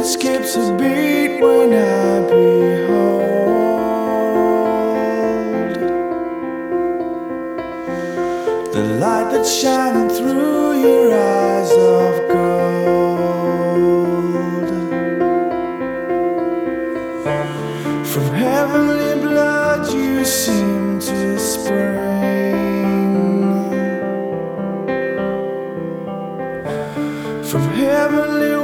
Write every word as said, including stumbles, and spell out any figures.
it skips a beat when I behold the light that's shining through your eyes of gold. From heavenly blood you seem to spring, from heavenly